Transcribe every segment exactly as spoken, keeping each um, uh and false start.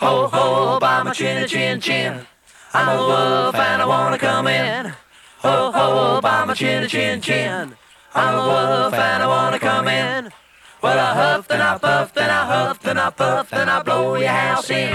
Ho, ho, by my chinny chin chin. I'm a wolf and I wanna come in. Ho, ho, by my chinny chin chin. I'm a wolf and I wanna come in. Well, I huffed and I puffed and I huffed and I puffed and I blow your house in.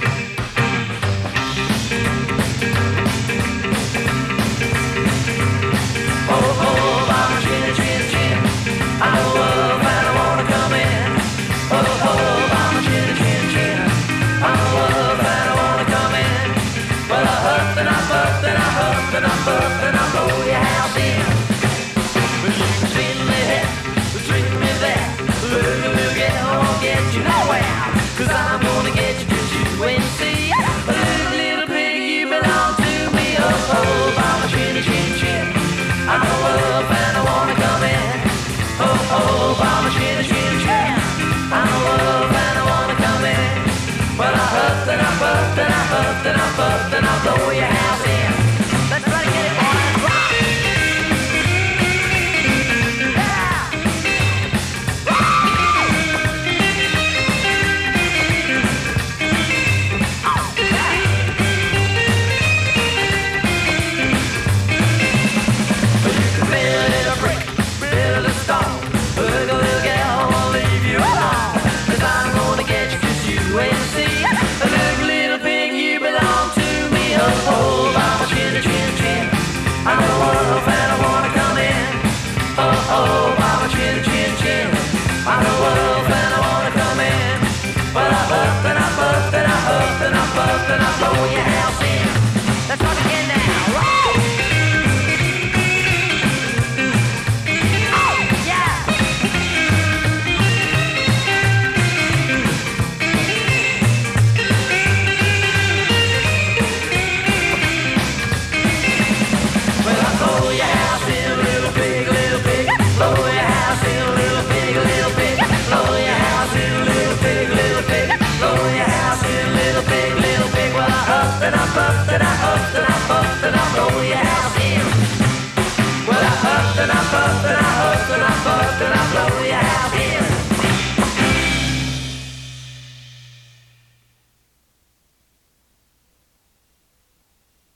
Ho, ho, by my chinny chin chin. I'm a wolf and I wanna come in. Ho, ho, by my chinny chin chin. I'm a wolf and I wanna come in. Well, I huffed and I puffed and I huffed and I puffed and I blow your house in. Well, you can treat me here, treat me there. Look, look, I won't get you nowhere. Cause I'm gonna get you just you wait and see. Look, little pig, you belong to me. Oh, oh, by my chinny chin chin. I'm a wolf and I wanna come in. Oh, oh, by my chinny chin chin. I'm a wolf and I wanna come in. Well, I huffed and I puffed and I huffed and I puffed and I blow your house in. Let's try to get it on and rock. I'm a wolf and I wanna come in. Oh, oh, mama, chin, chin, chin. I'm a wolf and I wanna come in. Well, I huffed and I puffed and I huffed and I puffed and I blow your house in. That's what I get.